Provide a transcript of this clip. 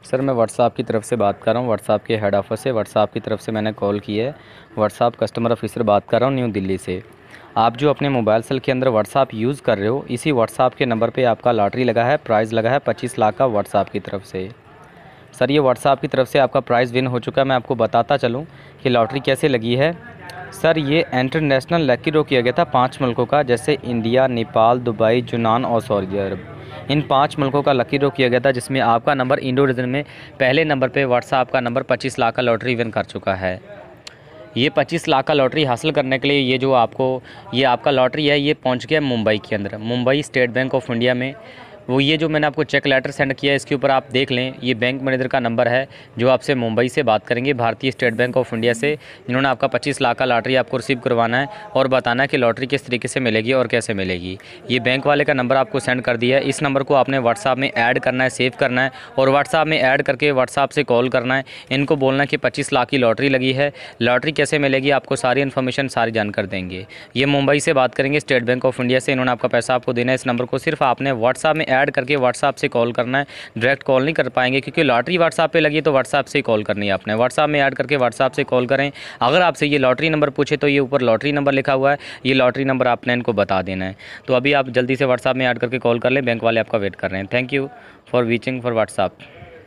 Sir मैं WhatsApp की तरफ से बात कर रहा हूँ, व्हाट्सएप के हेड ऑफ़िस से। व्हाट्सएप की तरफ से मैंने कॉल की है। व्हाट्सएप कस्टमर ऑफिसर बात कर रहा हूँ, न्यू दिल्ली से। आप जो अपने मोबाइल सेल के अंदर व्हाट्सएप यूज़ कर रहे हो, इसी व्हाट्सएप के नंबर पे आपका लॉटरी लगा है, प्राइज़ लगा है 25 लाख का व्हाट्सएप की तरफ से। सर ये व्हाट्सएप की तरफ से आपका प्राइज़ विन हो चुका है। मैं आपको बताता चलूँ कि लॉटरी कैसे लगी है। सर ये इंटरनेशनल लकी ड्रॉ किया गया था 5 मुल्कों का, जैसे इंडिया, नेपाल, दुबई, यूनान और सऊदी अरब। इन 5 मुल्कों का लकी ड्रॉ किया गया था, जिसमें आपका नंबर इंडो रीजन में पहले नंबर पे व्हाट्सएप का नंबर 25 लाख का लॉटरी विन कर चुका है। ये 25 लाख का लॉटरी हासिल करने के लिए ये आपका लॉटरी है, ये पहुंच गया मुंबई के अंदर, Mumbai State Bank of India में। वो ये जो मैंने आपको चेक लेटर सेंड किया है, इसके ऊपर आप देख लें, ये बैंक मैनेजर का नंबर है जो आपसे मुंबई से बात करेंगे, भारतीय स्टेट बैंक ऑफ इंडिया से, जिन्होंने आपका 25 लाख का लॉटरी आपको रिसीव करवाना है और बताना है कि लॉटरी किस तरीके से मिलेगी और कैसे मिलेगी। ये बैंक वाले का नंबर आपको सेंड कर दिया है। इस नंबर को आपने व्हाट्सएप में ऐड करना है, सेव करना है और व्हाट्सएप में ऐड करके व्हाट्सएप से कॉल करना है। इनको बोलना है कि 25 लाख की लॉटरी लगी है, लॉटरी कैसे मिलेगी, आपको सारी इन्फॉर्मेशन सारी जानकर देंगे। ये मुंबई से बात करेंगे, स्टेट बैंक ऑफ इंडिया से। इन्होंने आपका पैसा आपको देना है। इस नंबर को सिर्फ आपने व्हाट्सएप में ऐड करके व्हाट्सएप से कॉल करना है। डायरेक्ट कॉल नहीं कर पाएंगे, क्योंकि लॉटरी व्हाट्सएप पे लगी है, तो व्हाट्सएप से ही कॉल करनी है आपने। व्हाट्सएप में ऐड करके व्हाट्सएप से कॉल करें। अगर आपसे ये लॉटरी नंबर पूछे तो ये ऊपर लॉटरी नंबर लिखा हुआ है, ये लॉटरी नंबर आपने इनको बता देना है। तो अभी आप जल्दी से व्हाट्सएप में ऐड करके कॉल कर लें, बैंक वाले आपका वेट कर रहे हैं। Thank you for reaching for WhatsApp.